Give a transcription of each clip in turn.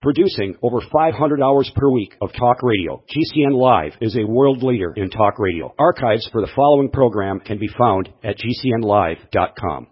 Producing over 500 hours per week of talk radio, GCN Live is a world leader in talk radio. Archives for the following program can be found at GCNlive.com.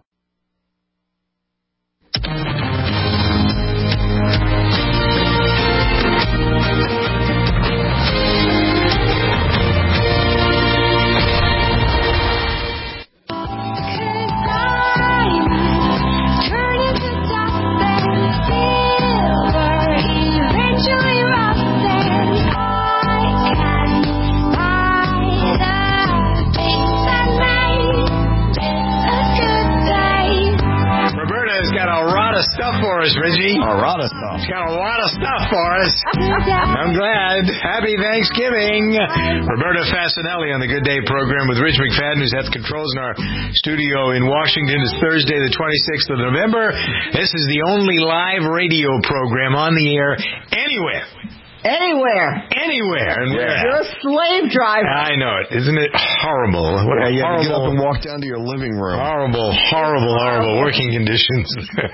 Stuff for us, Reggie. A lot of stuff. It's got a lot of stuff for us. I'm glad. Happy Thanksgiving. Roberta Fasanelli on the Good Day program with Rich McFadden, who's at the controls in our studio in Washington. It's Thursday, the 26th of November. This is the only live radio program on the air anywhere. Anywhere. And you're a slave driver. I know it. Isn't it horrible? What you have to horrible, get up and walk down to your living room. Horrible working conditions.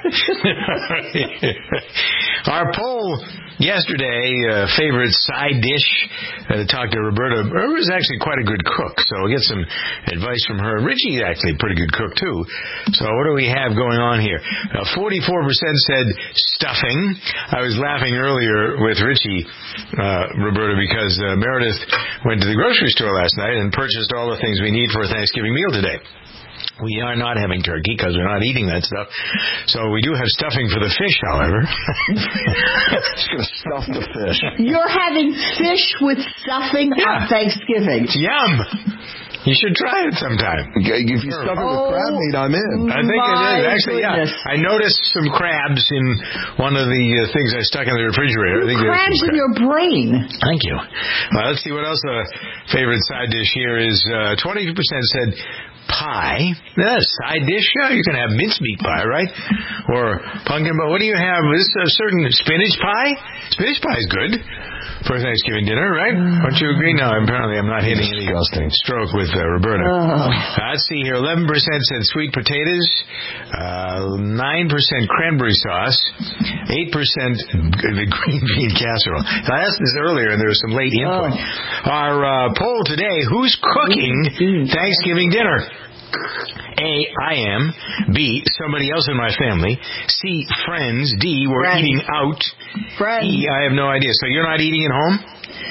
Our poll yesterday, favorite side dish, talked to Roberta. Roberta is actually quite a good cook, so we'll get some advice from her. Richie's actually a pretty good cook, too. So what do we have going on here? 44% said stuffing. I was laughing earlier with Richie, Roberta, because Meredith went to the grocery store last night and purchased all the things we need for a Thanksgiving meal today. We are not having turkey because we're not eating that stuff. So we do have stuffing for the fish, however. Just going to stuff the fish. You're having fish with stuffing on Thanksgiving. It's yum. You should try it sometime. If you stuff it with crab meat, I'm in. I think it is. Actually, goodness. I noticed some crabs in one of the things I stuck in the refrigerator. I think crabs in your brain. Thank you. Let's see what else the favorite side dish here is. 22% said pie. That's a side dish. Yeah, you can have mincemeat pie, right? Or pumpkin pie. What do you have? Is this a certain spinach pie? Spinach pie is good for Thanksgiving dinner, right? Don't you agree? No, apparently I'm not hitting any stroke with Roberta. Let's see here. 11% said sweet potatoes, 9% cranberry sauce, 8% the green bean casserole. Now, I asked this earlier, and there was some late input. Our poll today, who's cooking Thanksgiving dinner? A, I am. B, somebody else in my family. C, friends. D, we're eating out. Friends. E, I have no idea. So you're not eating at home?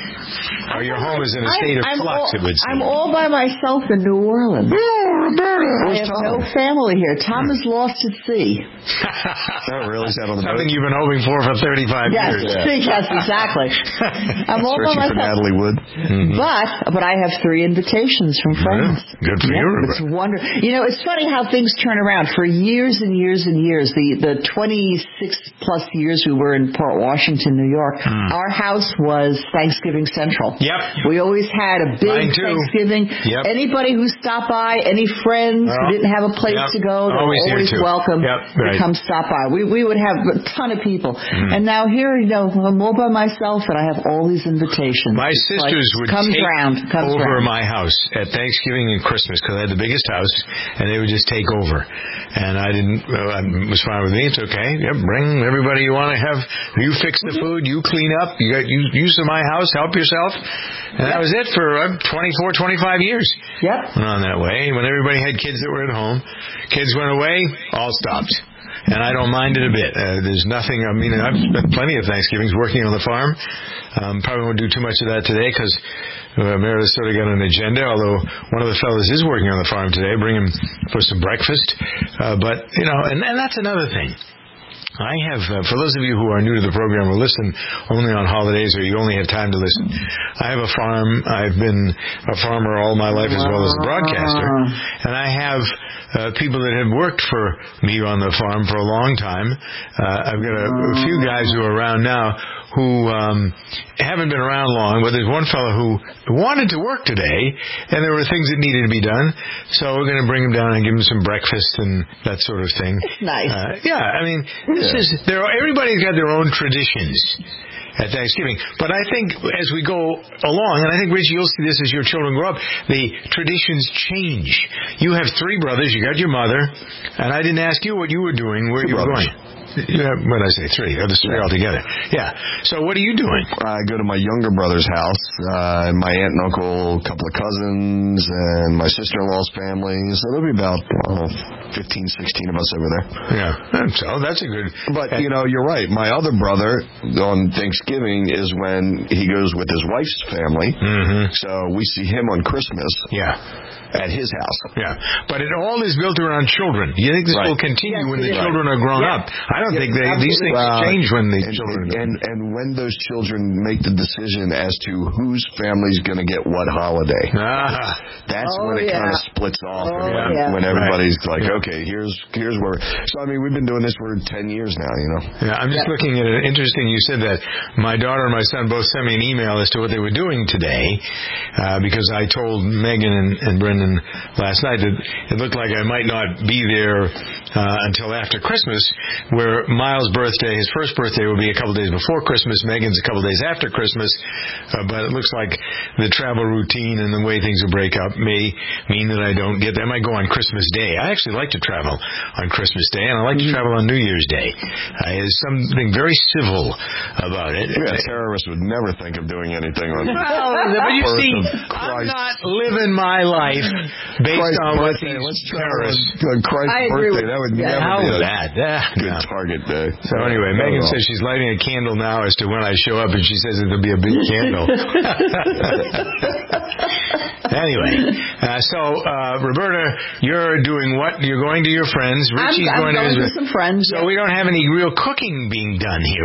Or your home is in a state of flux, it would seem. I'm all by myself in New Orleans. Roberta. I have no family here. Tom is lost at sea. Really? Is that on the Something boat? you've been hoping for 35 years. Yes, exactly. I'm all by myself. For Natalie Wood. Mm-hmm. But I have 3 invitations from friends. Good for you, Roberta. It's wonderful. You know, it's funny how things turn around. For years and years and years, the 26-plus years we were in Port Washington, New York, our house was Thanksgiving Central. Yep. We always had a big Thanksgiving. Yep. Anybody who stopped by, any friends who didn't have a place to go, they were always welcome to come stop by. We would have a ton of people. And now here, I'm all by myself, and I have all these invitations. My sisters would take over my house at Thanksgiving and Christmas because I had the biggest house, and they would just take over. And I was fine with me. It's okay. Yep, bring everybody you want to have. You fix the food. You clean up. You use my house. Help yourself. And that was it for 24, 25 years. Yep. Went on that way. When everybody had kids that were at home, kids went away, all stopped. And I don't mind it a bit. There's nothing, I've spent plenty of Thanksgivings working on the farm. Probably won't do too much of that today because Meredith sort of got an agenda, although one of the fellows is working on the farm today. Bring him for some breakfast. But, and that's another thing. I have, for those of you who are new to the program or listen only on holidays or you only have time to listen, I have a farm. I've been a farmer all my life as well as a broadcaster. And I have people that have worked for me on the farm for a long time. I've got a few guys who are around now who haven't been around long, but there's one fellow who wanted to work today, and there were things that needed to be done, so we're going to bring him down and give him some breakfast and that sort of thing. It's nice. Everybody's got their own traditions at Thanksgiving. But I think as we go along, and I think, Rich, you'll see this as your children grow up, the traditions change. You have 3 brothers, you got your mother, and I didn't ask you what you were doing, where you were going. When I say 3, there's 3 altogether. Yeah. So what are you doing? I go to my younger brother's house, my aunt and uncle, a couple of cousins, and my sister-in-law's family. So there'll be about 15, 16 of us over there. Yeah. So that's a good... But, you're right. My other brother on Thanksgiving is when he goes with his wife's family. Mm-hmm. So we see him on Christmas. Yeah. At his house. Yeah. But it all is built around children. You think this will continue when the children are grown up? I don't think these things change when the children... And when those children make the decision as to whose family's going to get what holiday, that's when it kind of splits off. When everybody's like, okay, here's where... So, we've been doing this for 10 years now, Yeah, I'm just looking at it. Interesting you said that. My daughter and my son both sent me an email as to what they were doing today because I told Megan and Brendan last night that it looked like I might not be there until after Christmas, where Miles' birthday, his first birthday, will be a couple days before Christmas. Megan's a couple days after Christmas. But it looks like the travel routine and the way things will break up may mean that I don't get there. I might go on Christmas Day. I actually like to travel on Christmas Day, and I like to travel on New Year's Day. There's something very civil about it. Yeah, terrorists would never think of doing anything on but you see, I'm not living my life based on what these terrorists... On Christ's birthday, that would never be a good target day. So anyway, Megan says she's lighting a candle now as to when I show up, and she says it'll be a big candle. Anyway, Roberta, you're doing what? You're going to your friends. Richie's going to some friends. So we don't have any real cooking being done here.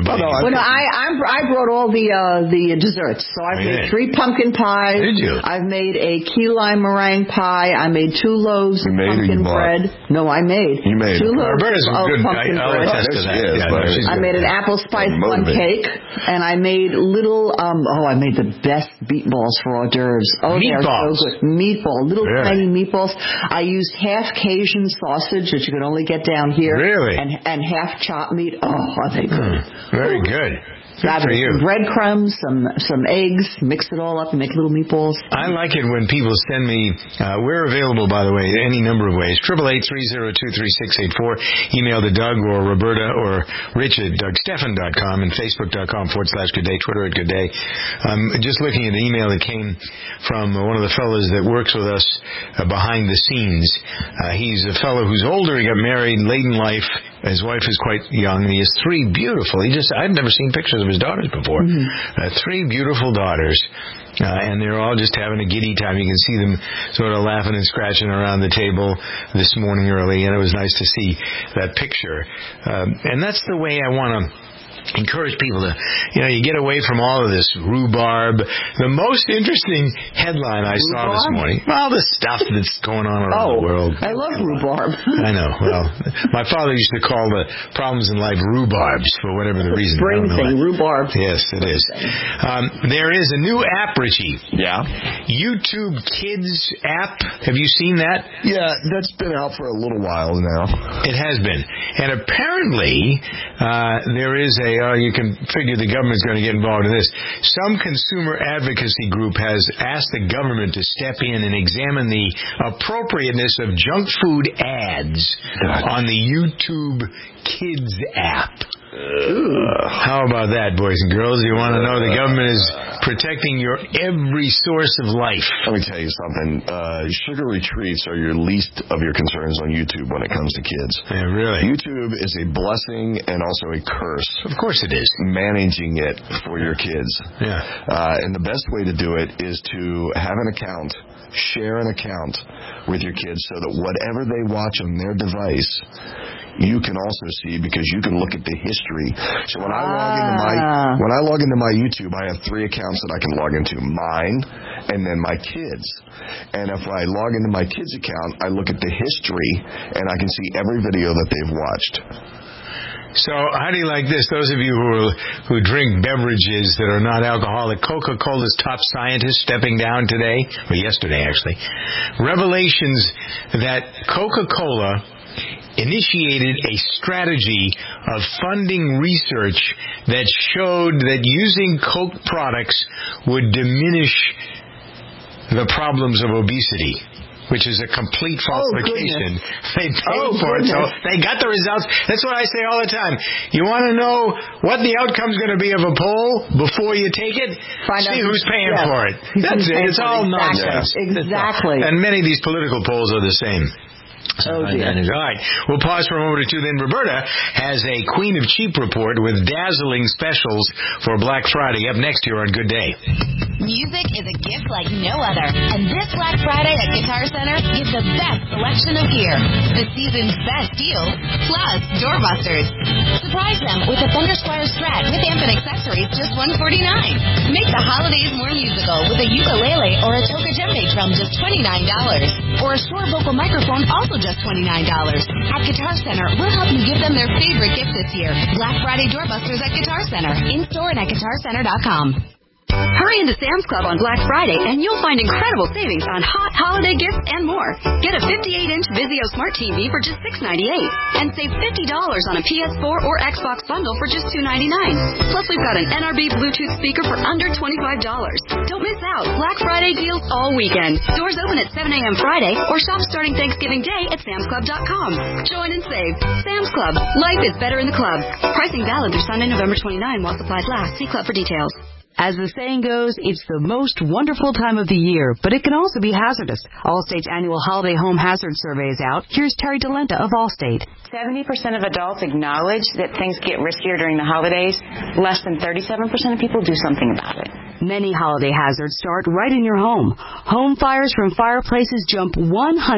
I brought all the desserts. So I've made 3 pumpkin pies. Did you? I've made a key lime meringue pie. I made 2 loaves of pumpkin bread. No, I made. You made 2 loaves of pumpkin bread. I made an apple spice plum cake, and I made little. I made the best meatballs for hors d'oeuvres. Oh, they are so good. Tiny meatballs. I used half Cajun sausage that you can only get down here. Really? And half chopped meat. Oh, are they good? Very good. Some breadcrumbs, some eggs, mix it all up and make little meatballs. I like it when people send me, we're available, by the way, any number of ways. 888-302-3684. Email to Doug or Roberta or Rich at DougStephan.com and Facebook.com/Good Day, Twitter at Good Day. Just looking at an email that came from one of the fellows that works with us behind the scenes. He's a fellow who's older. He got married late in life. His wife is quite young, and he has 3 beautiful. I'd never seen pictures of his daughters before. 3 beautiful daughters. And they're all just having a giddy time. You can see them sort of laughing and scratching around the table this morning early, and it was nice to see that picture. And that's the way I want to encourage people to, you get away from all of this rhubarb. The most interesting headline I saw this morning, all the stuff that's going on around the world. I love rhubarb. I know. Well, my father used to call the problems in life rhubarbs for whatever the reason. Brain thing, rhubarb. Yes, it is. There is a new app, Richie. Yeah. YouTube Kids app. Have you seen that? Yeah, that's been out for a little while now. It has been. And apparently, there is you can figure the government's going to get involved in this. Some consumer advocacy group has asked the government to step in and examine the appropriateness of junk food ads on the YouTube Kids app. How about that, boys and girls? You want to know the government is protecting your every source of life. Let me tell you something. Sugary treats are your least of your concerns on YouTube when it comes to kids. Yeah, really? YouTube is a blessing and also a curse. Of course it is. Managing it for your kids. Yeah. And the best way to do it is to have an account, share an account with your kids so that whatever they watch on their device, you can also see, because you can look at the history. So when I log into my YouTube, I have 3 accounts that I can log into: mine, and then my kids. And if I log into my kids' account, I look at the history, and I can see every video that they've watched. So how do you like this? Those of you who drink beverages that are not alcoholic, Coca-Cola's top scientist stepping down today, or yesterday actually, revelations that Coca-Cola initiated a strategy of funding research that showed that using Coke products would diminish the problems of obesity. which is a complete falsification. They paid for it, so they got the results. That's what I say all the time. You want to know what the outcome's going to be of a poll before you take it? See who's paying for it. That's it. It's all nonsense. Exactly. And many of these political polls are the same. Oh, dear. All right. We'll pause for a moment or two. Then Roberta has a Queen of Cheap report with dazzling specials for Black Friday. Up next here on Good Day. Music is a gift like no other. And this Black Friday at Guitar Center gives the best selection of gear. The season's best deals, plus doorbusters. Surprise them with a Thunder Squire Strat with amp and accessories, just $149. Make the holidays more musical with a ukulele or a Toka djembe drum, just $29. Or a Shure vocal microphone, also just $29. At Guitar Center, we'll help you give them their favorite gift this year. Black Friday doorbusters at Guitar Center. In-store and at GuitarCenter.com. Hurry into Sam's Club on Black Friday and you'll find incredible savings on hot holiday gifts and more. Get a 58-inch Vizio Smart TV for just $698 and save $50 on a PS4 or Xbox bundle for just $299. Plus, we've got an NRB Bluetooth speaker for under $25. Don't miss out. Black Friday deals all weekend. Doors open at 7 a.m. Friday or shop starting Thanksgiving Day at samsclub.com. Join and save. Sam's Club. Life is better in the club. Pricing valid through Sunday, November 29 while supplies last. See club for details. As the saying goes, it's the most wonderful time of the year, but it can also be hazardous. Allstate's annual Holiday Home Hazard Survey is out. Here's Terry Delenta of Allstate. 70% of adults acknowledge that things get riskier during the holidays. Less than 37% of people do something about it. Many holiday hazards start right in your home. Home fires from fireplaces jump 196%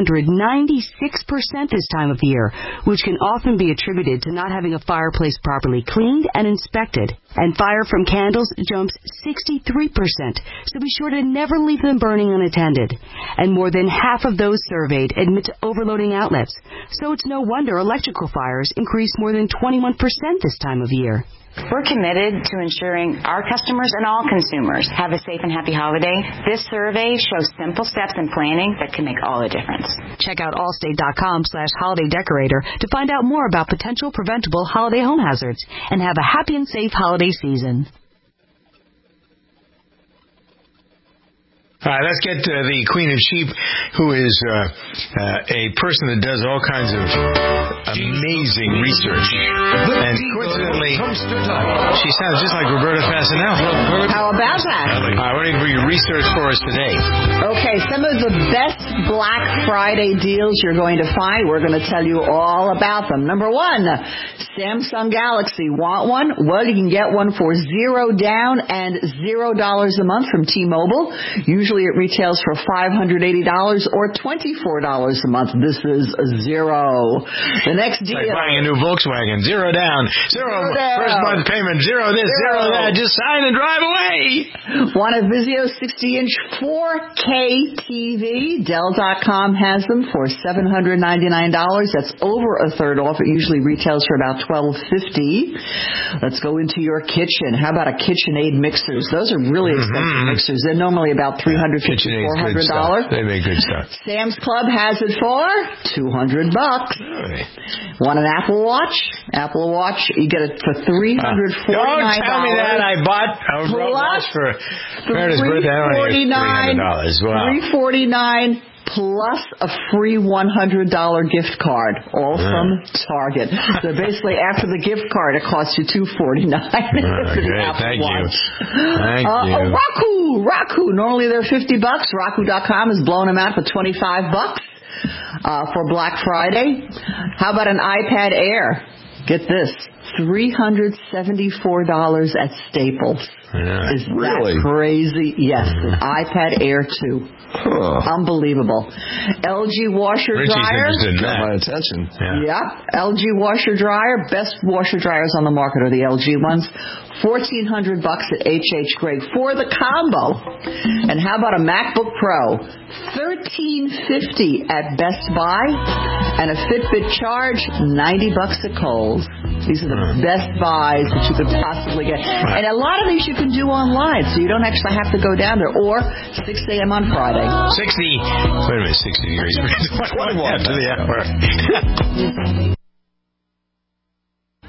this time of year, which can often be attributed to not having a fireplace properly cleaned and inspected. And fire from candles jumps 63%, so be sure to never leave them burning unattended. And more than half of those surveyed admit to overloading outlets, so it's no wonder electrical fires increase more than 21% this time of year. We're committed to ensuring our customers and all consumers have a safe and happy holiday. This survey shows simple steps in planning that can make all the difference. Check out allstate.com/holiday decorator to find out more about potential preventable holiday home hazards and have a happy and safe holiday season. All right, let's get to the Queen of Cheap, who is a person that does all kinds of amazing research. And coincidentally, she sounds just like Roberta Fasanel. How about that? All right, what do you research for us today? Okay, some of the best Black Friday deals you're going to find. We're going to tell you all about them. Number one, Samsung Galaxy. Want one? Well, you can get one for $0 down and $0 a month from T-Mobile. Usually it retails for $580 or $24 a month. This is $0. The next deal. Like buying a new Volkswagen. $0 down. $0 first month payment. $0 this, $0 that. Just sign and drive away. Want a Vizio 60-inch 4K TV? Dell.com has them for $799. That's over a third off. It usually retails for about $12.50. Let's go into your kitchen. How about a KitchenAid mixers? Those are really expensive mixers. They're normally about $350, $400. They make good stuff. Sam's Club has it for $200. Really? Want an Apple Watch? Apple Watch, you get it for $349. Don't tell me that. I bought a watch for Meredith's birthday. I don't need $300. Wow. $349 plus a free $100 gift card, all from Target. So basically, after the gift card, it costs you $249. Great. Thank you. Thank you. Roku. Normally they're $50. Roku.com is blowing them out for $25 for Black Friday. How about an iPad Air? Get this, $374 at Staples. Yeah. Is that crazy? Yes, an iPad Air 2. Unbelievable. LG washer dryer. Got my attention. Yeah. LG washer dryer. Best washer dryers on the market are the LG ones. $1,400 at H.H. Gregg for the combo. And how about a MacBook Pro? $1,350 at Best Buy. And a Fitbit Charge, $90 at Kohl's. These are the best buys that you could possibly get. And a lot of these you can do online, so you don't actually have to go down there. Or 6 a.m. on Friday. 60 degrees. 21 to the hour.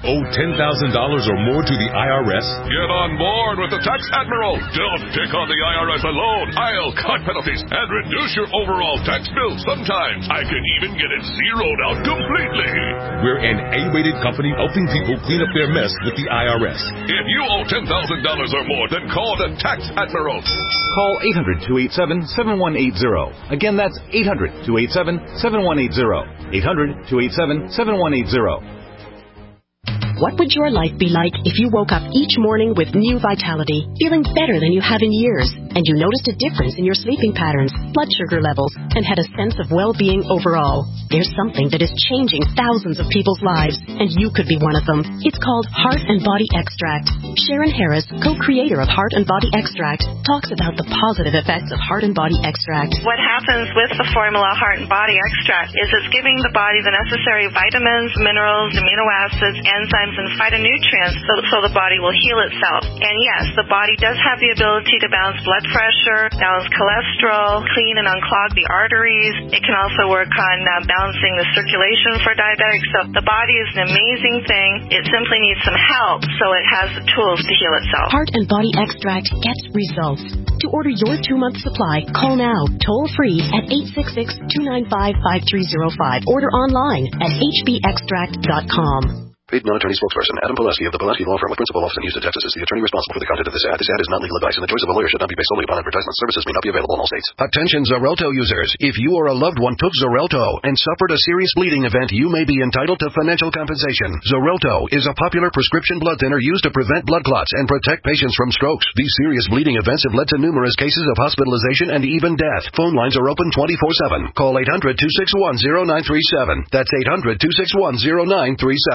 owe $10,000 or more to the IRS? Get on board with the Tax Admiral. Don't pick on the IRS alone. I'll cut penalties and reduce your overall tax bill. Sometimes I can even get it zeroed out completely. We're an A-rated company helping people clean up their mess with the IRS. If you owe $10,000 or more, then call the Tax Admiral. Call 800-287-7180. Again, that's 800-287-7180. 800-287-7180. What would your life be like if you woke up each morning with new vitality, feeling better than you have in years, and you noticed a difference in your sleeping patterns, blood sugar levels, and had a sense of well-being overall? There's something that is changing thousands of people's lives, and you could be one of them. It's called Heart and Body Extract. Sharon Harris, co-creator of Heart and Body Extract, talks about the positive effects of Heart and Body Extract. What happens with the formula Heart and Body Extract is it's giving the body the necessary vitamins, minerals, amino acids, enzymes, and phytonutrients so the body will heal itself. And yes, the body does have the ability to balance blood pressure, balance cholesterol, clean and unclog the arteries. It can also work on balancing the circulation for diabetics. So the body is an amazing thing. It simply needs some help, so it has the tools to heal itself. Heart and Body Extract gets results. To order your 2-month supply, call now, toll-free at 866-295-5305. Order online at hbextract.com. Paid non-attorney spokesperson Adam Pulaski of the Pulaski Law Firm with principal office in Houston, Texas is the attorney responsible for the content of this ad. This ad is not legal advice, and the choice of a lawyer should not be based solely upon advertisement. Services may not be available in all states. Attention Xarelto users. If you or a loved one took Xarelto and suffered a serious bleeding event, you may be entitled to financial compensation. Xarelto is a popular prescription blood thinner used to prevent blood clots and protect patients from strokes. These serious bleeding events have led to numerous cases of hospitalization and even death. Phone lines are open 24/7. Call 800-261-0937. That's 800-261-0937.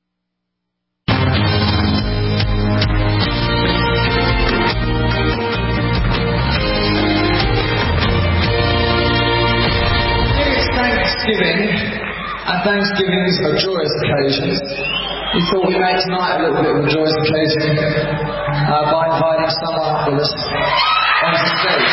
Thanksgiving is a joyous occasion. We thought we'd make tonight a little bit of a joyous occasion by inviting someone up with us onto the stage.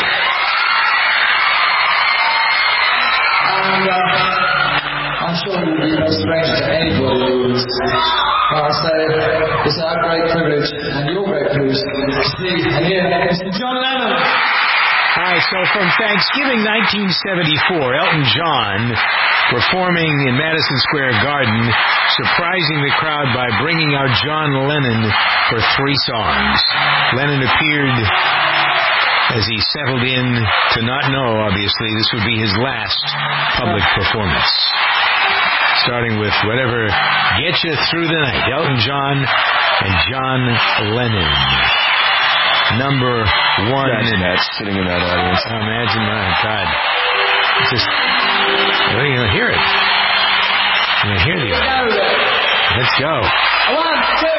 And I'm sure you will be no stranger to anybody who is. But I say, it's our great privilege and your great privilege to see and hear Mr. John Lennon. All right, so from Thanksgiving 1974, Elton John performing in Madison Square Garden, surprising the crowd by bringing out John Lennon for 3 songs. Lennon appeared as he settled in to not know, obviously, this would be his last public performance. Starting with whatever gets you through the night. Elton John and John Lennon. Number 1. Imagine that, sitting in that audience. Oh, imagine that. God. It's just... Well, you're going to hear it. You're going to hear the audio. Let's go. 1, 2,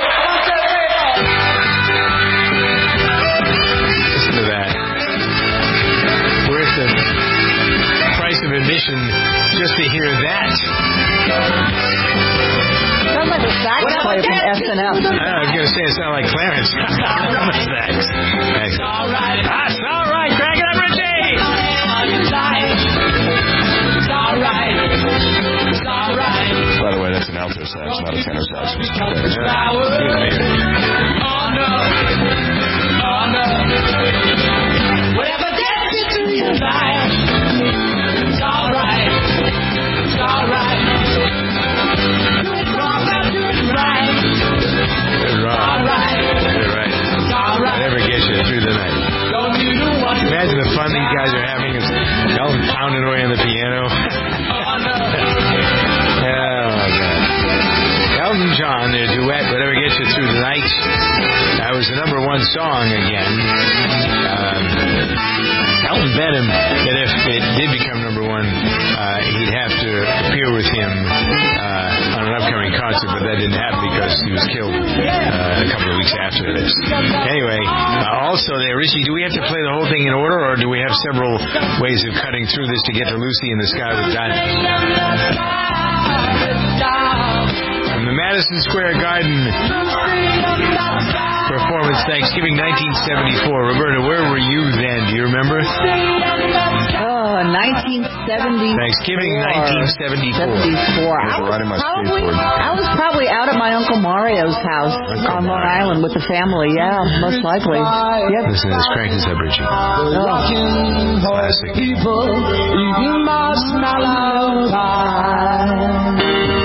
3, 4. Listen to that. Worth the price of admission just to hear that. Sounds like a sax player from SNL. I was going to say it sounded like Clarence. It's all right. That's all right. Crack it up, Richie. By the way, that's an alto sax, not a tenor sax. Whatever gets you through your life, it's alright. It's alright. Do it wrong, now do it right. Do it wrong. Do it right. Whatever gets you through the night. Imagine the fun these guys are having. It's Elton pounding away on the piano. Elton John, their duet, Whatever Gets You Through the Night. That was the number 1 song again. Elton bet him that if it did become number 1, he'd have to appear with him on an upcoming concert, but that didn't happen because he was killed a couple of weeks after this. Anyway, also there, Richie, do we have to play the whole thing in order, or do we have several ways of cutting through this to get to Lucy in the Sky with Diamonds? From the Madison Square Garden performance, Thanksgiving 1974. Roberta, where were you then? Do you remember? 1974. Thanksgiving 1974. I was probably out at my Uncle Mario's house on Long Island with the family. Yeah, most likely. Yep. Listen to this. Crank this up, Richie. Classic. People eating marshmallow pie.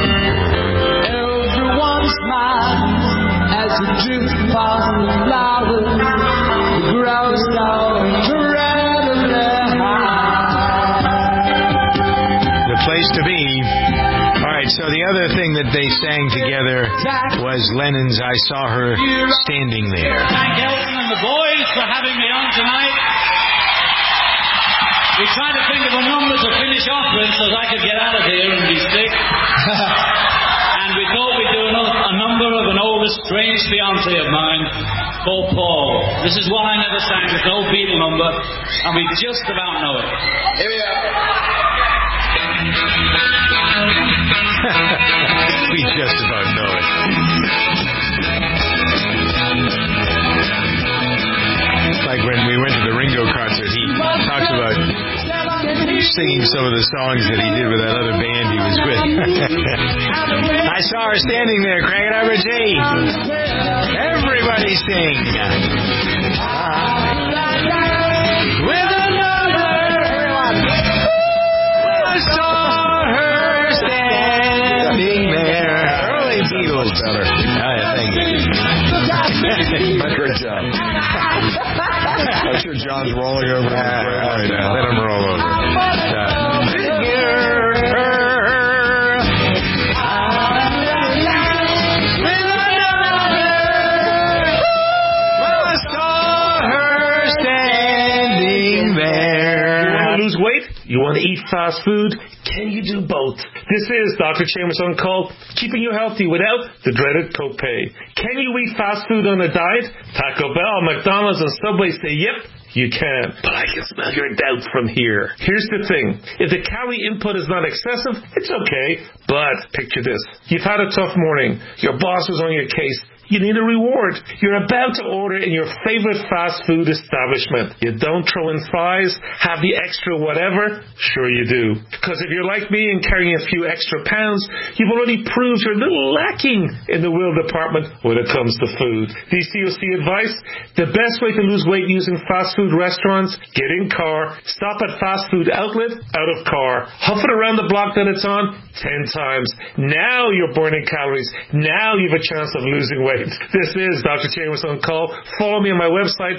Everyone smiles as you drift past the flowers. The grouse are incredibly high. The place to be. All right, so the other thing that they sang together was Lennon's I Saw Her Standing There. Thank Elton and the boys for having me on tonight. We tried to think of a number to finish off with so that I could get out of here and be sick. And we thought we'd do a number of an old estranged fiancé of mine called Paul. This is one I never sang. It's an old Beatle number, and we just about know it. Here we are. We just about know it. Like when we went to the Ringo concert, he talks about singing some of the songs that he did with that other band he was with. I saw her standing there, cranking up her G. Everybody sing. With another, I saw her standing there. Early Beatles. Better. Oh, yeah, thank you. Great job. I'm sure John's rolling over right now. Let him roll over. Lose weight? You want to eat fast food? Can you do both? This is Dr. Chambers on Call, keeping you healthy without the dreaded copay. Can you eat fast food on a diet? Taco Bell, McDonald's, and Subway say, yep, you can. But I can smell your doubts from here. Here's the thing. If the calorie input is not excessive, it's okay. But picture this. You've had a tough morning. Your boss is on your case. You need a reward. You're about to order in your favorite fast food establishment. You don't throw in fries, have the extra whatever? Sure you do. Because if you're like me and carrying a few extra pounds, you've already proved you're a little lacking in the will department when it comes to food. DCOC advice? The best way to lose weight using fast food restaurants? Get in car, stop at fast food outlet, out of car. Huff it around the block that it's on 10 times. Now you're burning calories. Now you have a chance of losing weight. This is Dr. Chambers on Call. Follow me on my website,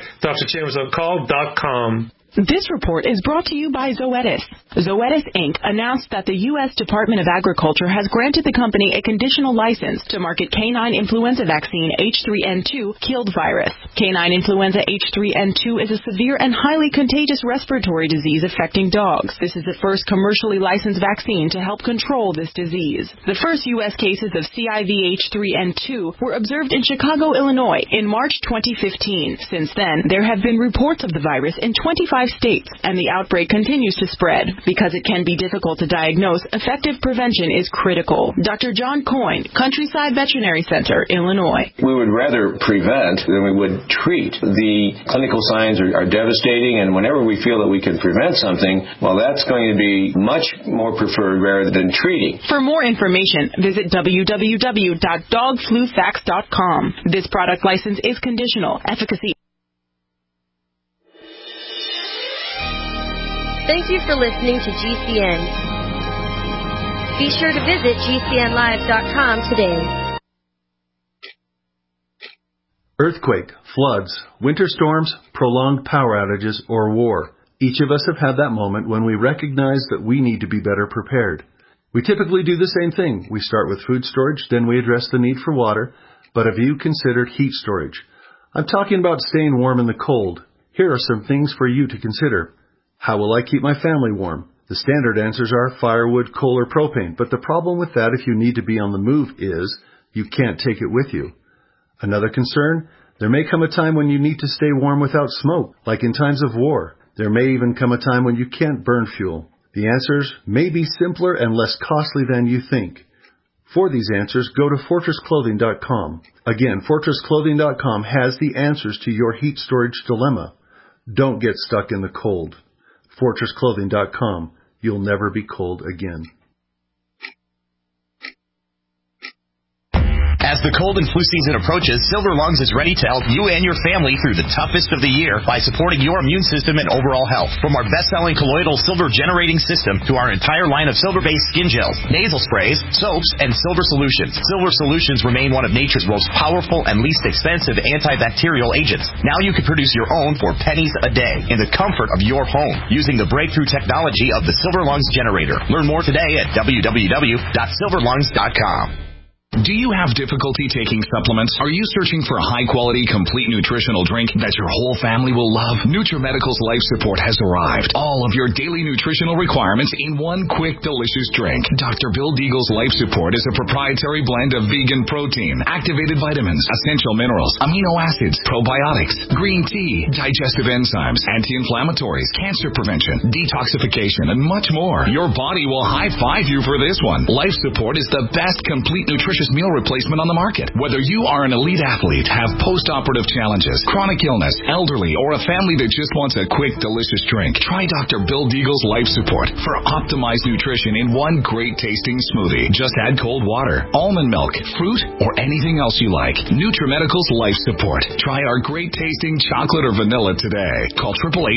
drchambersoncall.com. This report is brought to you by Zoetis. Zoetis, Inc. announced that the U.S. Department of Agriculture has granted the company a conditional license to market canine influenza vaccine H3N2 killed virus. Canine influenza H3N2 is a severe and highly contagious respiratory disease affecting dogs. This is the first commercially licensed vaccine to help control this disease. The first U.S. cases of CIV-H3N2 were observed in Chicago, Illinois in March 2015. Since then, there have been reports of the virus in 25 states, and the outbreak continues to spread. Because it can be difficult to diagnose, effective prevention is critical. Dr. John Coyne, Countryside Veterinary Center, Illinois. We would rather prevent than we would treat. The clinical signs are devastating, and whenever we feel that we can prevent something, well, that's going to be much more preferred rather than treating. For more information, visit www.dogflufacts.com. This product license is conditional. Efficacy. Thank you for listening to GCN. Be sure to visit GCNlive.com today. Earthquake, floods, winter storms, prolonged power outages, or war. Each of us have had that moment when we recognize that we need to be better prepared. We typically do the same thing. We start with food storage, then we address the need for water. But have you considered heat storage? I'm talking about staying warm in the cold. Here are some things for you to consider. How will I keep my family warm? The standard answers are firewood, coal, or propane. But the problem with that if you need to be on the move is you can't take it with you. Another concern, there may come a time when you need to stay warm without smoke, like in times of war. There may even come a time when you can't burn fuel. The answers may be simpler and less costly than you think. For these answers, go to FortressClothing.com. Again, FortressClothing.com has the answers to your heat storage dilemma. Don't get stuck in the cold. FortressClothing.com. You'll never be cold again. As the cold and flu season approaches, Silver Lungs is ready to help you and your family through the toughest of the year by supporting your immune system and overall health. From our best-selling colloidal silver generating system to our entire line of silver-based skin gels, nasal sprays, soaps, and silver solutions. Silver solutions remain one of nature's most powerful and least expensive antibacterial agents. Now you can produce your own for pennies a day in the comfort of your home using the breakthrough technology of the Silver Lungs generator. Learn more today at www.silverlungs.com. Do you have difficulty taking supplements? Are you searching for a high-quality, complete nutritional drink that your whole family will love? NutriMedical's Life Support has arrived. All of your daily nutritional requirements in one quick, delicious drink. Dr. Bill Deagle's Life Support is a proprietary blend of vegan protein, activated vitamins, essential minerals, amino acids, probiotics, green tea, digestive enzymes, anti-inflammatories, cancer prevention, detoxification, and much more. Your body will high-five you for this one. Life Support is the best complete nutritious meal replacement on the market. Whether you are an elite athlete, have post-operative challenges, chronic illness, elderly, or a family that just wants a quick, delicious drink, try Dr. Bill Deagle's Life Support for optimized nutrition in one great-tasting smoothie. Just add cold water, almond milk, fruit, or anything else you like. NutriMedical's Life Support. Try our great-tasting chocolate or vanilla today. Call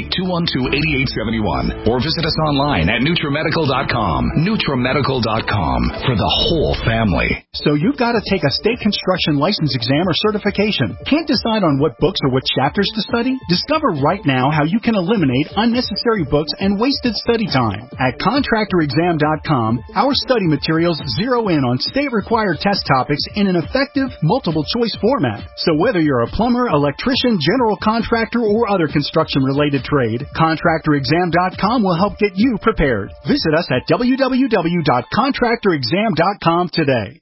888-212-8871 or visit us online at NutriMedical.com. NutriMedical.com for the whole family. So you've got to take a state construction license exam or certification. Can't decide on what books or what chapters to study? Discover right now how you can eliminate unnecessary books and wasted study time. At ContractorExam.com, our study materials zero in on state-required test topics in an effective, multiple-choice format. So whether you're a plumber, electrician, general contractor, or other construction-related trade, ContractorExam.com will help get you prepared. Visit us at www.ContractorExam.com today.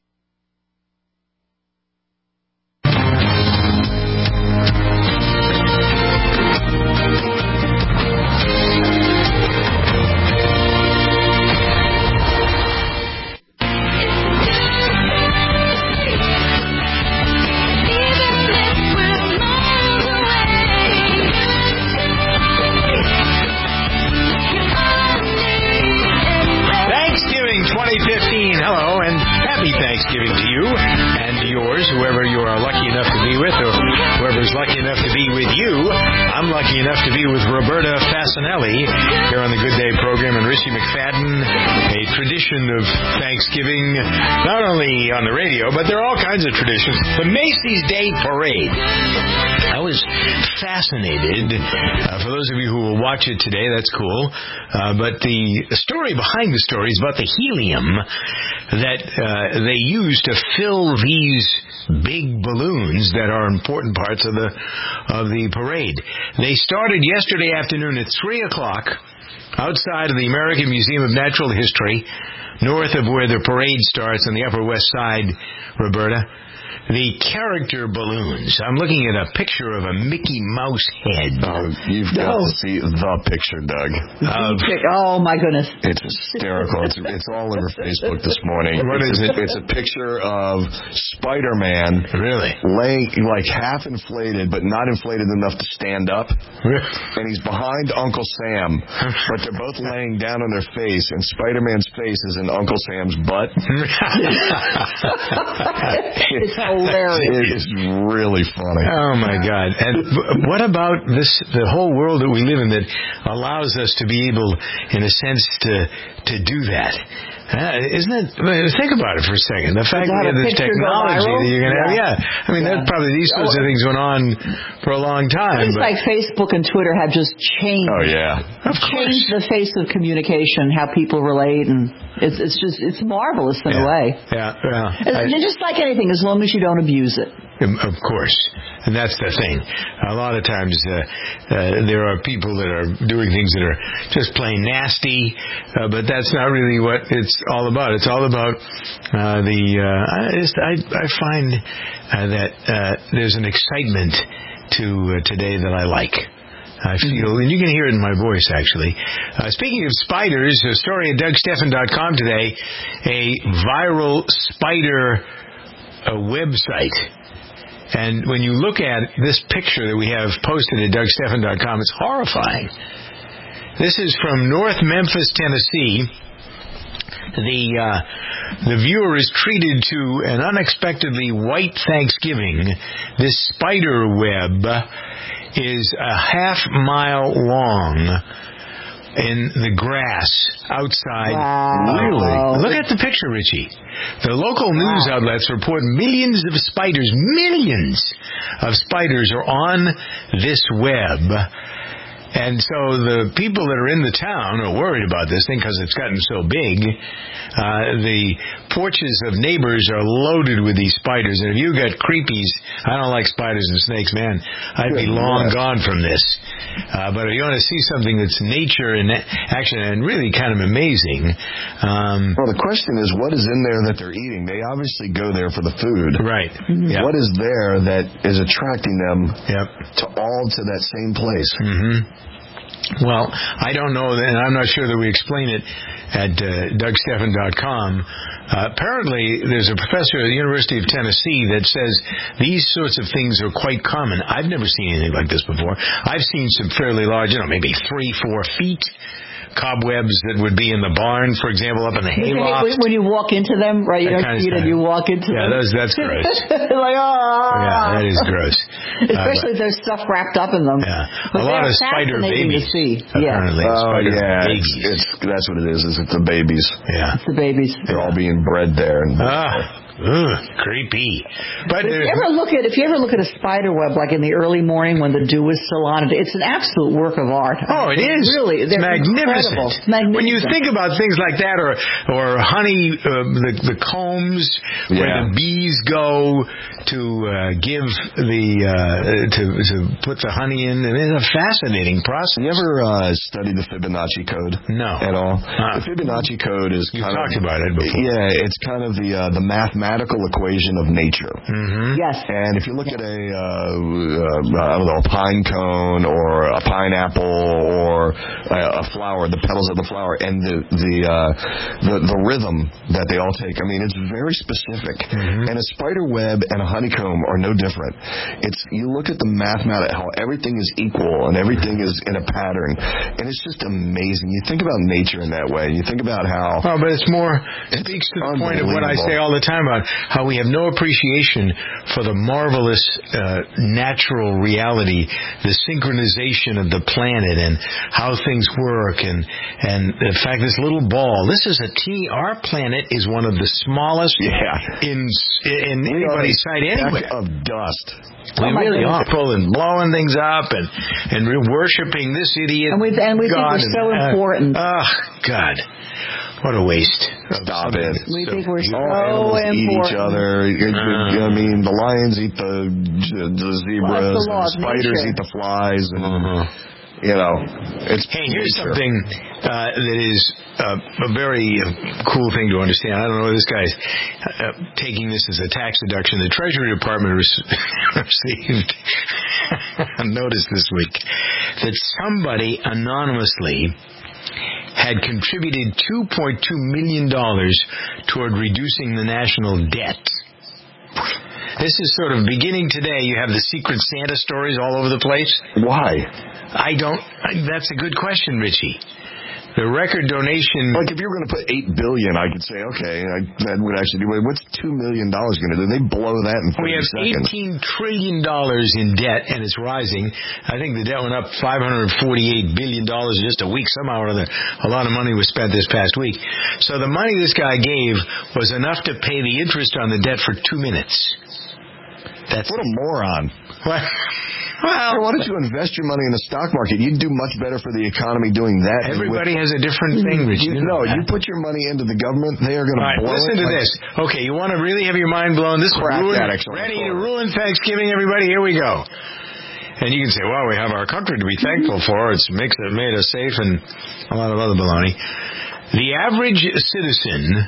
Thanksgiving to you and to yours, whoever you are lucky enough to be with, or whoever's lucky enough to be with you. I'm lucky enough to be with Roberta Fasanelli here on the Good Day program, and Richie McFadden, a tradition of Thanksgiving, not only on the radio, but there are all kinds of traditions. The Macy's Day Parade. I was fascinated. For those of you who will watch it today, that's cool. But the story behind the story is about the helium that they use to fill these big balloons that are important parts of the parade. They started yesterday afternoon at 3 o'clock outside of the American Museum of Natural History, north of where the parade starts on the Upper West Side, Roberta. The character balloons. I'm looking at a picture of a Mickey Mouse head. You've got to see the picture, Doug. Oh, my goodness. It's hysterical. It's all over Facebook this morning. What is it? It's a picture of Spider-Man. Really? Laying, like, half inflated, but not inflated enough to stand up. And he's behind Uncle Sam, but they're both laying down on their face, and Spider-Man's face is in Uncle Sam's butt. It's hilarious. It is really funny. Oh, my God. And what about the whole world that we live in that allows us to be able, in a sense, to do that? Isn't it? Think about it for a second. The fact that you have this technology that you're going to have. I mean, probably these sorts of things went on for a long time. It's like Facebook and Twitter have just changed. Oh, yeah. Changed the face of communication, how people relate, and it's marvelous in a way. It's just like anything, as long as you don't abuse it. Of course. And that's the thing. A lot of times there are people that are doing things that are just plain nasty, but that's not really what it's all about. It's all about I find that there's an excitement to today that I like. I feel, and you can hear it in my voice, actually. Speaking of spiders, a story at DougStephan.com today, a viral spider website. And when you look at this picture that we have posted at DougStephan.com, it's horrifying. This is from North Memphis, Tennessee. The viewer is treated to an unexpectedly white Thanksgiving. This spider web is a half-mile long in the grass outside. Wow. Really? Look at the picture, Richie. The local news outlets report millions of spiders are on this web. And so the people that are in the town are worried about this thing because it's gotten so big. The porches of neighbors are loaded with these spiders. And if you got creepies, I don't like spiders and snakes, man, I'd be long gone from this. But if you want to see something that's nature in action and really kind of amazing. Well, the question is, what is in there that they're eating? They obviously go there for the food. Right. Mm-hmm. Yep. What is there that is attracting them to that same place? Mm-hmm. Well, I don't know, and I'm not sure that we explain it at DougStephan.com. Apparently, there's a professor at the University of Tennessee that says these sorts of things are quite common. I've never seen anything like this before. I've seen some fairly large, maybe 3-4 feet. Cobwebs that would be in the barn, for example, up in the hayloft. When you walk into them, right? You don't see it, you walk into them. Yeah, that's gross. Like, yeah, that is gross. Especially if there's stuff wrapped up in them. Yeah, a lot of spider babies. To see. Apparently, babies. That's what it is. It's the babies. Yeah, it's the babies. They're all being bred there. Creepy. But if you ever look at a spider web, like in the early morning when the dew is still on it, it's an absolute work of art. Oh, it is. Really, it's magnificent. When you think about things like that, or honey, the combs where the bees go to give to put the honey in, and it's a fascinating process. You ever studied the Fibonacci code? No, at all. The Fibonacci code is you talked about it before. Yeah, it's kind of the mathematical equation of nature. Mm-hmm. Yes. And if you look at a pine cone or a pineapple or a flower, the petals of the flower, and the rhythm that they all take, it's very specific. Mm-hmm. And a spider web and a honeycomb are no different. You look at the mathematics, how everything is equal and everything is in a pattern, and it's just amazing. You think about nature in that way. You think about how. Oh, but it speaks to the point of what I say all the time about how we have no appreciation for the marvelous natural reality, the synchronization of the planet and how things work, and the fact this little ball, this is our planet is one of the smallest in anybody's sight anywhere. Of dust. We really are pulling, blowing things up, and worshiping this idiot. And we think we're so important. Oh, God. What a waste. Stop it. We think we're so important. Eat each other. The lions eat the zebras. And the spiders eat the flies. And, here's something that is a very cool thing to understand. I don't know if this guy's taking this as a tax deduction. The Treasury Department received a notice this week that somebody anonymously had contributed $2.2 million toward reducing the national debt. This is sort of beginning today. You have the Secret Santa stories all over the place. Why? That's a good question, Richie. The record donation... Like, if you were going to put $8 billion, I could say, okay, that would actually do it. What's $2 million going to do? They blow that in 30 seconds. We have $18 trillion in debt, and it's rising. I think the debt went up $548 billion in just a week. Somehow or other, a lot of money was spent this past week. So the money this guy gave was enough to pay the interest on the debt for 2 minutes. What a moron. What? Well, why don't you invest your money in the stock market? You'd do much better for the economy doing that. Everybody has a different thing, Richie. You put your money into the government, they are going to blow it. Listen to this. Okay, you want to really have your mind blown? This is ready to ruin Thanksgiving, everybody? Here we go. And you can say, well, we have our country to be thankful for. It made us safe and a lot of other baloney. The average citizen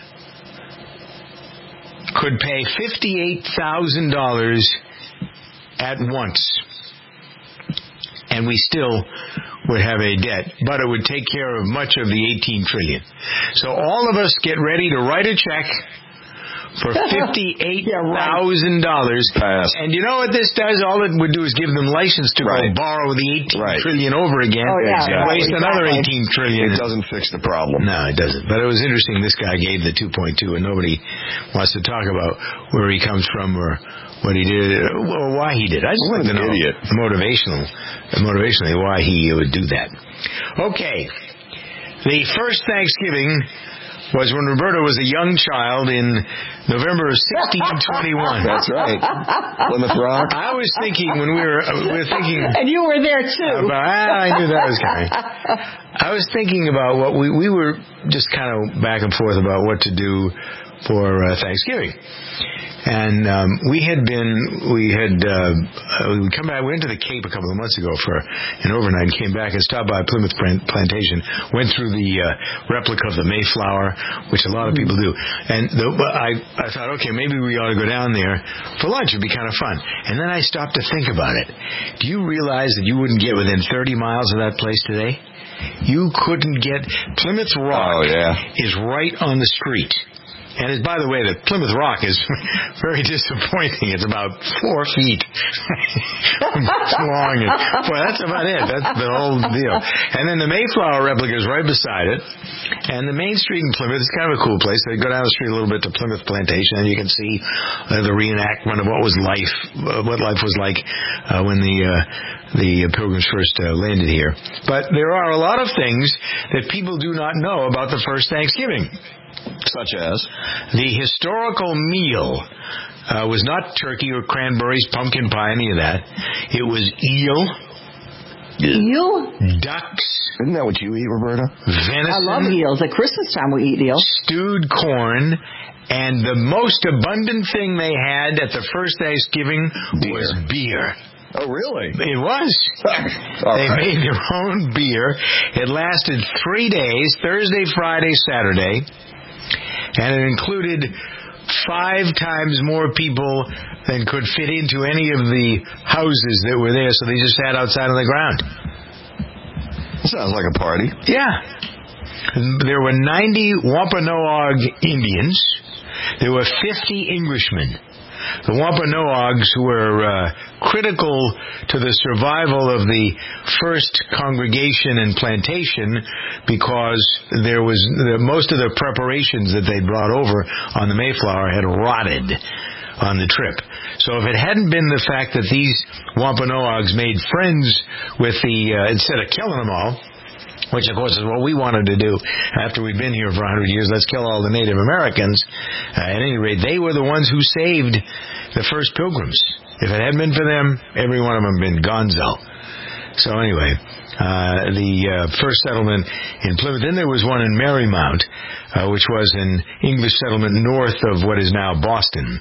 could pay $58,000 at once. and we still would have a debt, but it would take care of much of the $18 trillion. So all of us get ready to write a check for $58,000. Pass. And you know what this does? All it would do is give them license to go borrow the $18 trillion over again and waste another $18 trillion. It doesn't fix the problem. No, it doesn't. But it was interesting. This guy gave the 2.2, and nobody wants to talk about where he comes from or what he did or why he did. I just want to know motivationally why he would do that. Okay. The first Thanksgiving was when Roberta was a young child in November of 1621. That's right. Plymouth Rock. I was thinking when we were thinking... And you were there, too. I knew that was coming. I was thinking about what we were just kind of back and forth about what to do for Thanksgiving. And we come back. We went to the Cape a couple of months ago for an overnight and came back and stopped by Plymouth Plantation, went through the replica of the Mayflower, which a lot of people do. And I thought, okay, maybe we ought to go down there for lunch. It'd be kind of fun. And then I stopped to think about it. Do you realize that you wouldn't get within 30 miles of that place today? You couldn't get... Plymouth Rock is right on the street. And by the way, the Plymouth Rock is very disappointing. It's about 4 feet long. Boy, that's about it. That's the whole deal. And then the Mayflower replica is right beside it. And the main street in Plymouth is kind of a cool place. They go down the street a little bit to Plymouth Plantation, and you can see the reenactment of what life was like when the Pilgrims first landed here. But there are a lot of things that people do not know about the first Thanksgiving. Such as? The historical meal was not turkey or cranberries, pumpkin pie, any of that. It was eel. Eel? Ducks. Isn't that what you eat, Roberta? Venison. I love eels. At Christmas time we eat eels. Stewed corn. And the most abundant thing they had at the first Thanksgiving was beer. Oh, really? It was. They made their own beer. It lasted 3 days, Thursday, Friday, Saturday. And it included 5 times more people than could fit into any of the houses that were there, so they just sat outside on the ground. Sounds like a party. Yeah. There were 90 Wampanoag Indians. There were 50 Englishmen. The Wampanoags were critical to the survival of the first congregation and plantation because there was most of the preparations that they brought over on the Mayflower had rotted on the trip. So if it hadn't been the fact that these Wampanoags made friends with instead of killing them all, which, of course, is what we wanted to do after we'd been here for 100 years. Let's kill all the Native Americans. At any rate, they were the ones who saved the first Pilgrims. If it hadn't been for them, every one of them had been gonzo. So anyway, the first settlement in Plymouth. Then there was one in Marymount, which was an English settlement north of what is now Boston.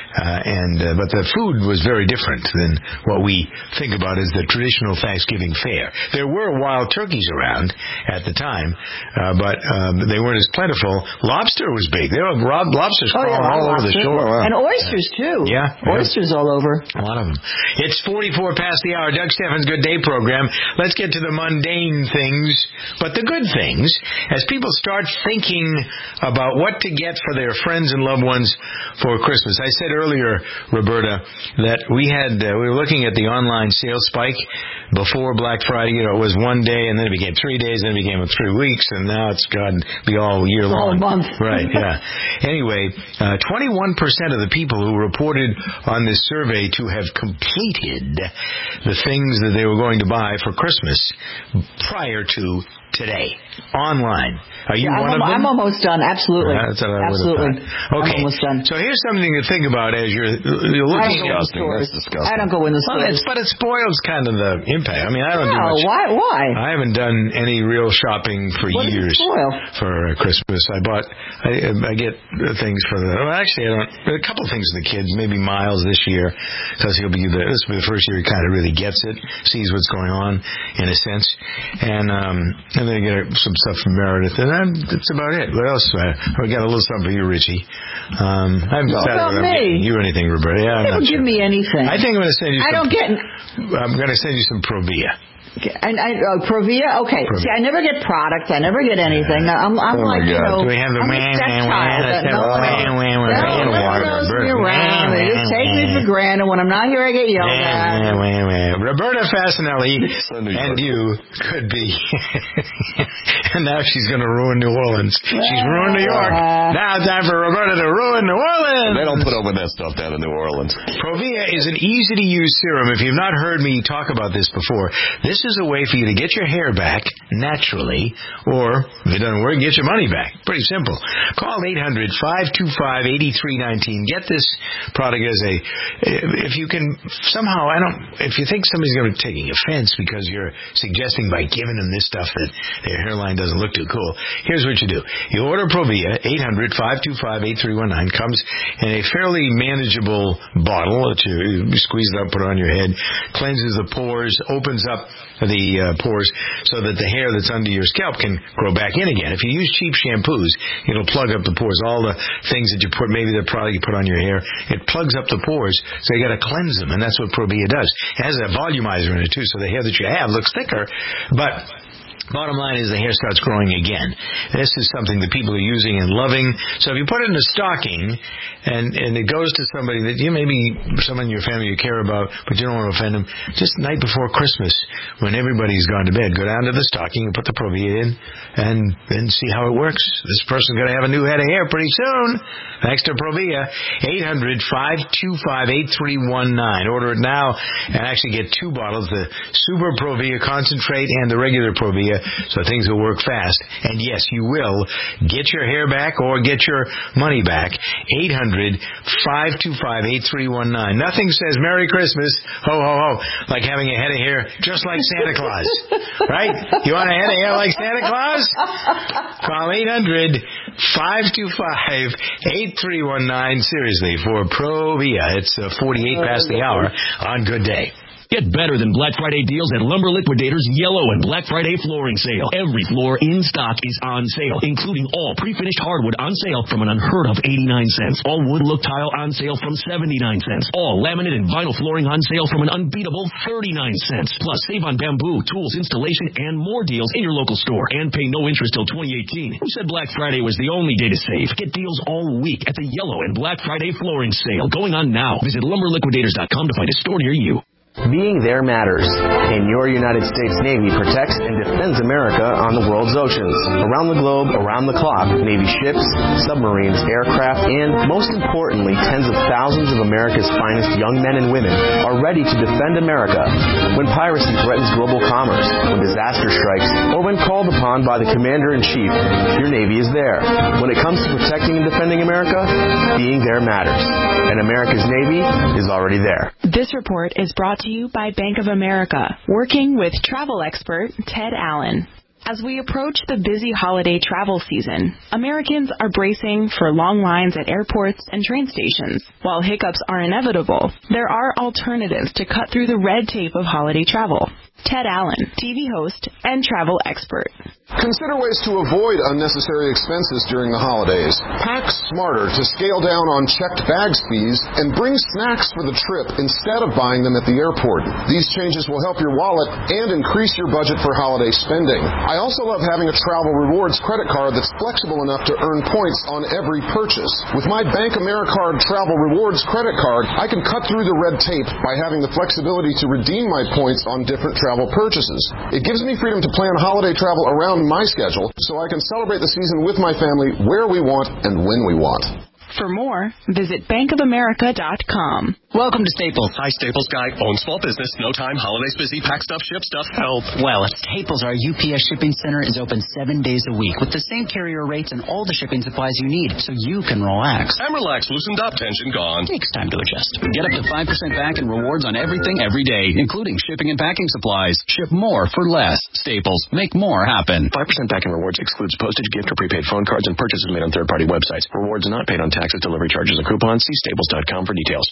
But the food was very different than what we think about as the traditional Thanksgiving fare. There were wild turkeys around at the time, but they weren't as plentiful. Lobster was big. There were lobsters crawling all over the shore. And oysters, too. Yeah. Oysters all over. A lot of them. It's 44 past the hour. Doug Steffens' Good Day program. Let's get to the mundane things, but the good things, as people start thinking about what to get for their friends and loved ones for Christmas. I said earlier, Roberta, that we were looking at the online sales spike before Black Friday. It was 1 day, and then it became 3 days, then it became 3 weeks, and now it's got to be all year long. All month. Right, yeah. Anyway, 21% of the people who reported on this survey to have completed the things that they were going to buy for Christmas prior to today, online. Are you one of them? I'm almost done. Absolutely. That's what I Absolutely. Okay. I'm almost done. So here's something to think about as you're looking at That's disgusting. I don't go in the stores. But it spoils kind of the impact. I mean, I don't do much. Why? I haven't done any real shopping for years for Christmas. I get things for actually, I don't. A couple things for the kids. Maybe Miles this year because this will be the first year he kind of really gets it, sees what's going on in a sense, and then I get some stuff from Meredith, and that's about it. What else? We got a little something for you, Richie. I haven't decided whether I'm getting you anything, Roberta. Yeah, you don't give me anything. I think I'm going to send you. I'm going to send you some Provia. And Provia? Okay. Provia. See, I never get product. I never get anything. I'm like, you know, do we have the I'm a stepchild. They just take me for granted. When I'm not here, I get yelled at. Roberta Fasanelli and you could be. And now she's going to ruin New Orleans. She's ruined New York. Now it's time for Roberta to ruin New Orleans. They don't put up with that stuff down in New Orleans. Provia is an easy-to-use serum. If you've not heard me talk about this before, this is a way for you to get your hair back naturally, or if it doesn't work, get your money back. Pretty simple. Call 800-525-8319. Get this product as if you can somehow, if you think somebody's going to be taking offense because you're suggesting by giving them this stuff that their hairline doesn't look too cool, here's what you do. You order Provia, 800-525-8319. Comes in a fairly manageable bottle that you squeeze it up, put it on your head, cleanses the pores, opens up the pores so that the hair that's under your scalp can grow back in again. If you use cheap shampoos, it'll plug up the pores. All the things that you put, maybe the product you put on your hair, it plugs up the pores, so you got to cleanse them, and that's what Provia does. It has a volumizer in it too, so the hair that you have looks thicker, but bottom line is the hair starts growing again. This is something that people are using and loving. So if you put it in a stocking and it goes to somebody that maybe someone in your family you care about, but you don't want to offend them, just the night before Christmas when everybody's gone to bed, go down to the stocking and put the Provia in and then see how it works. This person's going to have a new head of hair pretty soon. Thanks to Provia. 800-525-8319. Order it now and actually get 2 bottles, the Super Provia Concentrate and the regular Provia, so things will work fast. And yes, you will get your hair back or get your money back. 800-525-8319. Nothing says Merry Christmas, ho, ho, ho, like having a head of hair just like Santa Claus. Right? You want a head of hair like Santa Claus? Call 800-525-8319. Seriously, for Provia. It's 48 past the hour on Good Day. Get better than Black Friday deals at Lumber Liquidators' Yellow and Black Friday flooring sale. Every floor in stock is on sale, including all pre-finished hardwood on sale from an unheard of 89 cents. All wood look tile on sale from 79 cents. All laminate and vinyl flooring on sale from an unbeatable 39 cents. Plus, save on bamboo, tools, installation, and more deals in your local store. And pay no interest till 2018. Who said Black Friday was the only day to save? Get deals all week at the Yellow and Black Friday flooring sale going on now. Visit lumberliquidators.com to find a store near you. Being there matters, and your United States Navy protects and defends America on the world's oceans. Around the globe, around the clock, Navy ships, submarines, aircraft, and, most importantly, tens of thousands of America's finest young men and women are ready to defend America when piracy threatens global commerce, when disaster strikes, or when called upon by the Commander-in-Chief. Your Navy is there. When it comes to protecting and defending America, being there matters. And America's Navy is already there. This report is brought to you by Bank of America, working with travel expert Ted Allen. As we approach the busy holiday travel season, Americans are bracing for long lines at airports and train stations. While hiccups are inevitable, there are alternatives to cut through the red tape of holiday travel. Ted Allen, TV host and travel expert. Consider ways to avoid unnecessary expenses during the holidays. Pack smarter to scale down on checked bags fees and bring snacks for the trip instead of buying them at the airport. These changes will help your wallet and increase your budget for holiday spending. I also love having a Travel Rewards credit card that's flexible enough to earn points on every purchase. With my Bank Americard Travel Rewards credit card, I can cut through the red tape by having the flexibility to redeem my points on different travel purchases. It gives me freedom to plan holiday travel around my schedule so I can celebrate the season with my family where we want and when we want. For more, visit bankofamerica.com. Welcome to Staples. Hi, Staples guy. Own small business. No time. Holidays busy. Pack stuff. Ship stuff. Help. Well, at Staples, our UPS shipping center is open 7 days a week with the same carrier rates and all the shipping supplies you need so you can relax. I'm relaxed. Loosened up. Tension gone. Takes time to adjust. Get up to 5% back in rewards on everything every day, including shipping and packing supplies. Ship more for less. Staples. Make more happen. 5% back in rewards excludes postage, gift, or prepaid phone cards and purchases made on third-party websites. Rewards not paid on taxes, delivery charges, and coupons. See Staples.com for details.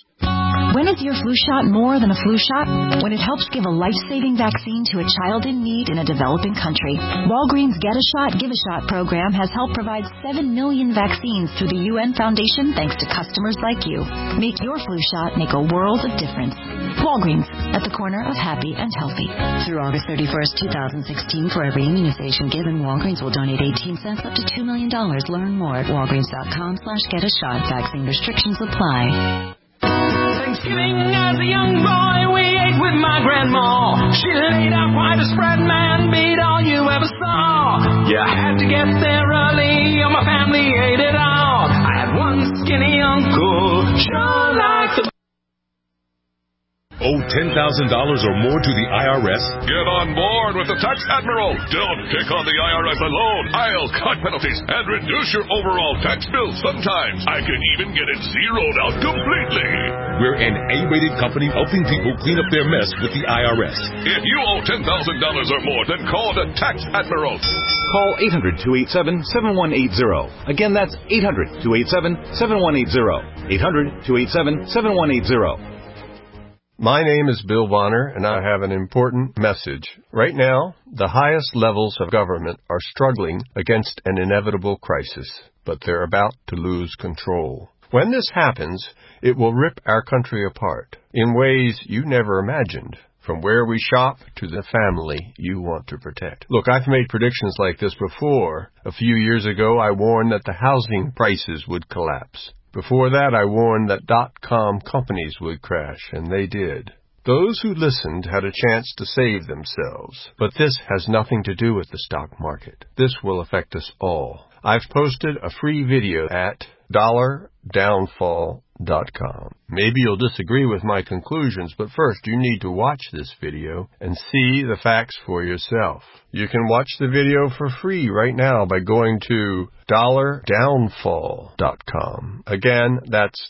When is your flu shot more than a flu shot? When it helps give a life-saving vaccine to a child in need in a developing country. Walgreens Get a Shot, Give a Shot program has helped provide 7 million vaccines through the UN Foundation thanks to customers like you. Make your flu shot make a world of difference. Walgreens, at the corner of happy and healthy. Through August 31st, 2016, for every immunization given, Walgreens will donate 18 cents up to $2 million. Learn more at walgreens.com/get-a-shot. Vaccine restrictions apply. Thanksgiving as a young boy, we ate with my grandma. She laid out quite a spread, man, beat all you ever saw. You had to get there early, or my family ate it all. I had one skinny uncle, sure like the... Owe $10,000 or more to the IRS? Get on board with the Tax Admiral. Don't pick on the IRS alone. I'll cut penalties and reduce your overall tax bill. Sometimes I can even get it zeroed out completely. We're an A-rated company helping people clean up their mess with the IRS. If you owe $10,000 or more, then call the Tax Admiral. Call 800-287-7180. Again, that's 800-287-7180. 800-287-7180. My name is Bill Bonner, and I have an important message. Right now, the highest levels of government are struggling against an inevitable crisis, but they're about to lose control. When this happens, it will rip our country apart in ways you never imagined, from where we shop to the family you want to protect. Look, I've made predictions like this before. A few years ago, I warned that the housing prices would collapse. Before that, I warned that .com companies would crash, and they did. Those who listened had a chance to save themselves. But this has nothing to do with the stock market. This will affect us all. I've posted a free video at $downfall.com. Maybe you'll disagree with my conclusions, but first you need to watch this video and see the facts for yourself. You can watch the video for free right now by going to $downfall.com. Again, that's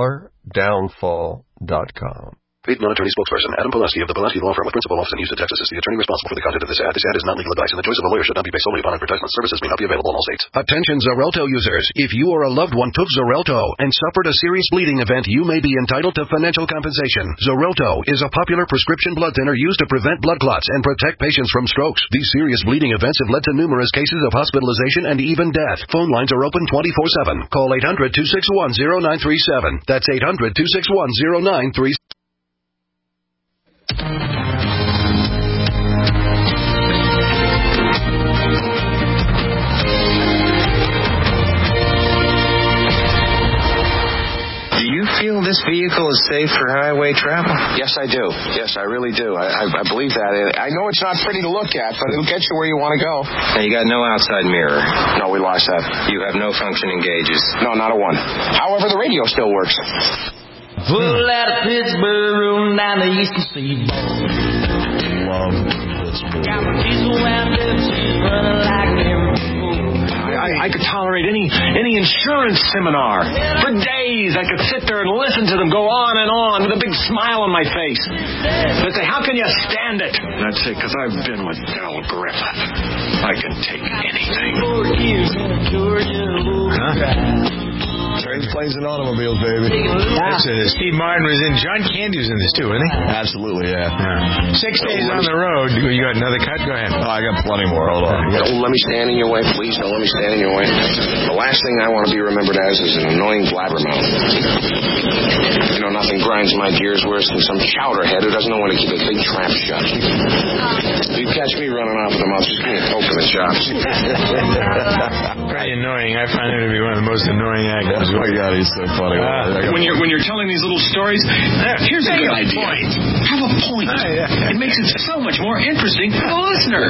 $downfall.com. Paid non-attorney spokesperson Adam Pulaski of the Pulaski Law Firm with principal office in Houston, Texas is the attorney responsible for the content of this ad. This ad is not legal advice, and the choice of a lawyer should not be based solely upon advertisement. Services may not be available in all states. Attention Xarelto users. If you or a loved one took Xarelto and suffered a serious bleeding event, you may be entitled to financial compensation. Xarelto is a popular prescription blood thinner used to prevent blood clots and protect patients from strokes. These serious bleeding events have led to numerous cases of hospitalization and even death. Phone lines are open 24/7. Call 800-261-0937. That's 800-261-0937. Feel this vehicle is safe for highway travel? Yes, I do. Yes, I really do. I believe that. I know it's not pretty to look at, but it'll get you where you want to go. Now, you got no outside mirror. No, we lost that. You have no functioning gauges. No, not a one. However, the radio still works. Full out of Pittsburgh, rolling down the eastern seaboard. Love this movie. Got my diesel wound up, she's running like never before. I could tolerate any insurance seminar. For days, I could sit there and listen to them go on and on with a big smile on my face. They'd say, how can you stand it? And I'd say, because I've been with Del Griffith. I can take anything. Trains, planes, and automobiles, baby. Steve Martin was in. John Candy was in this too, wasn't he? Absolutely, yeah. 6 days on the road. You got another cut? Go ahead. Oh, I got plenty more. Hold on. Don't let me stand in your way, please. Don't let me stand in your way. The last thing I want to be remembered as is an annoying blabbermouth. You know, nothing grinds my gears worse than some chowderhead who doesn't know when to keep a big trap shut. If you catch me running off with them, I'll just give you a poke in the chops. Pretty annoying. I find him to be one of the most annoying actors. Oh my God, he's so funny. When you're telling these little stories, here's a good idea. Have a point. It makes it so much more interesting for the listener.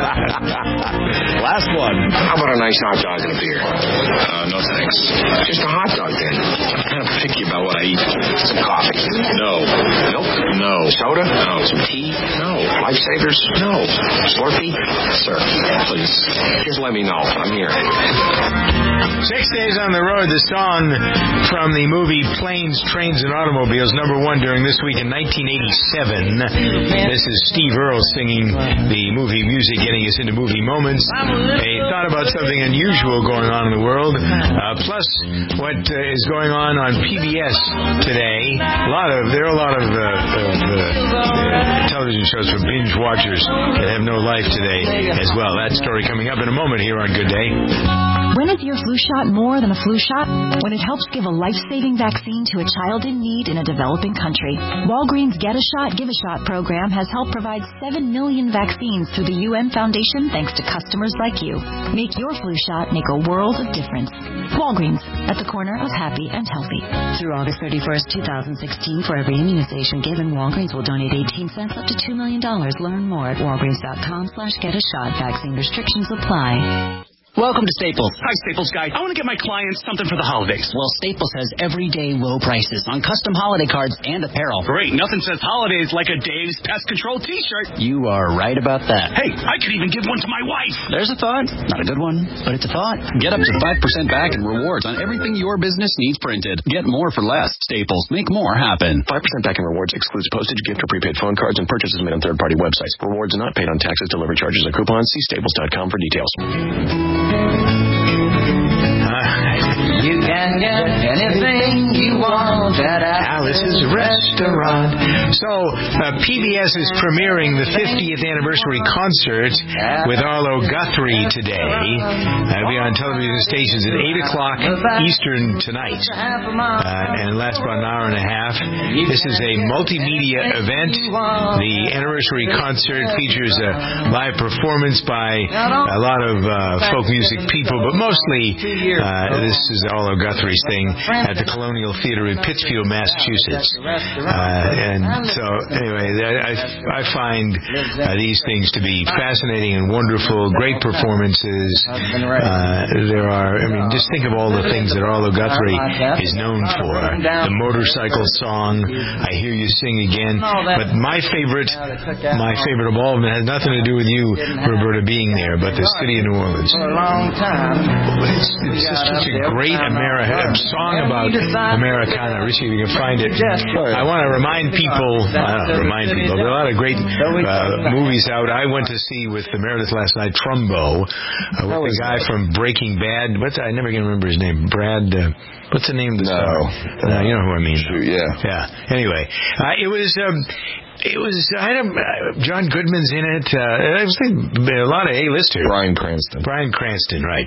Last one. How about a nice hot dog and a beer? No thanks. Just a hot dog then. I'm kind of picky about what I eat. Some coffee. No. Milk? No. Soda? No. Some tea? No. Lifesavers? No. Slurpee? Sir, please. Just let me know. I'm here. 6 days on the road. The song song from the movie Planes, Trains, and Automobiles, #1 during this week in 1987. This is Steve Earle singing the movie music, getting us into movie moments. A thought about something unusual going on in the world, plus what is going on PBS today. There are a lot of television shows for binge watchers that have no life today as well. That story coming up in a moment here on Good Day. When is your flu shot more than a flu shot? When it helps give a life-saving vaccine to a child in need in a developing country. Walgreens Get a Shot, Give a Shot program has helped provide 7 million vaccines through the UN Foundation thanks to customers like you. Make your flu shot make a world of difference. Walgreens, at the corner of happy and healthy. Through August 31st, 2016, for every immunization given, Walgreens will donate 18 cents up to $2 million. Learn more at walgreens.com/get-a-shot. Vaccine restrictions apply. Welcome to Staples. Hi, Staples guy. I want to get my clients something for the holidays. Well, Staples has everyday low prices on custom holiday cards and apparel. Great. Nothing says holidays like a Dave's Pest Control t-shirt. You are right about that. Hey, I could even give one to my wife. There's a thought. Not a good one, but it's a thought. Get up to 5% back in rewards on everything your business needs printed. Get more for less. Staples. Make more happen. 5% back in rewards excludes postage, gift, or prepaid phone cards and purchases made on third-party websites. Rewards are not paid on taxes, delivery charges, or coupons. See staples.com for details. You can get anything you want at Alice's Restaurant. So, PBS is premiering the 50th anniversary concert with Arlo Guthrie today. It'll be on television stations at 8 o'clock Eastern tonight. And lasts about an hour and a half. This is a multimedia event. The anniversary concert features a live performance by a lot of folk music people, but mostly this is Arlo Guthrie's thing at the Colonial Theater in Pittsfield, Massachusetts. And so, anyway, I find these things to be fascinating and wonderful, great performances. Just think of all the things that Arlo Guthrie is known for. The motorcycle song, I Hear You Sing Again. But my favorite of all of them has nothing to do with you, Roberta, being there, but the city of New Orleans. It's just such a great song about Americana. Richie, if you can find it. I want to remind people, there are a lot of great movies out. I went to see with Meredith last night, Trumbo, with the guy from Breaking Bad. I never can remember his name. Brad, what's the name of the star? You know who I mean. Yeah. Anyway, I had John Goodman's in it. I was thinking a lot of A-listers. Bryan Cranston, right.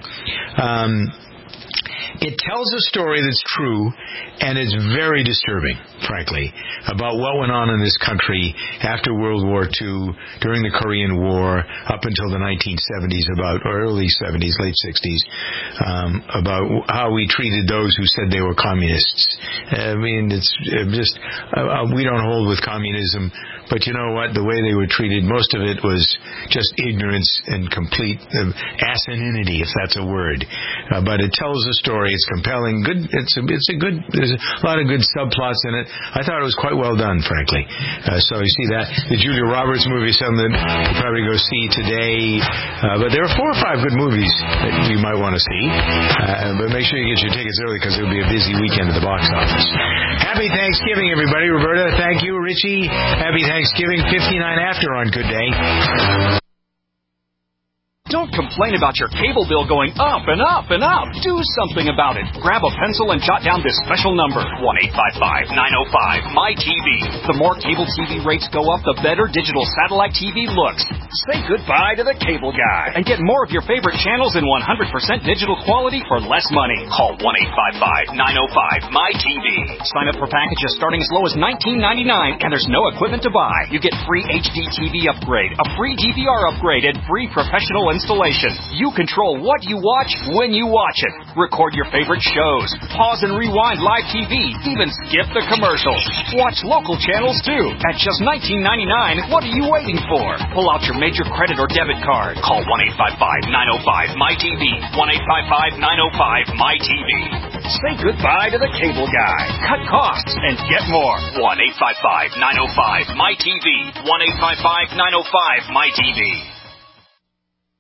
It tells a story that's true, and it's very disturbing, frankly, about what went on in this country after World War II, during the Korean War, up until the 1970s, or early 70s, late 60s, about how we treated those who said they were communists. It's just, we don't hold with communism, but you know what? The way they were treated, most of it was just ignorance and complete asininity, if that's a word. But it tells a story. It's compelling. Good. There's a lot of good subplots in it. I thought it was quite well done, frankly. So you see that. The Julia Roberts movie is something that you'll probably go see today. But there are 4 or 5 good movies that you might want to see. But make sure you get your tickets early because it'll be a busy weekend at the box office. Happy Thanksgiving, everybody. Roberta, thank you. Richie, happy Thanksgiving. 59 after on Good Day. Don't complain about your cable bill going up and up and up. Do something about it. Grab a pencil and jot down this special number, 1-855-905-MY-TV. The more cable TV rates go up, the better digital satellite TV looks. Say goodbye to the cable guy and get more of your favorite channels in 100% digital quality for less money. Call 1-855-905-MY-TV. Sign up for packages starting as low as $19.99, and there's no equipment to buy. You get free HD TV upgrade, a free DVR upgrade, and free professional installation. You control what you watch when you watch it. Record your favorite shows. Pause and rewind live TV. Even skip the commercials. Watch local channels too. At just $19.99, what are you waiting for? Pull out your major credit or debit card. Call 1-855-905-MY-TV. 1-855-905-MY-TV. Say goodbye to the cable guy. Cut costs and get more. 1-855-905-MY-TV. 1-855-905-MY-TV.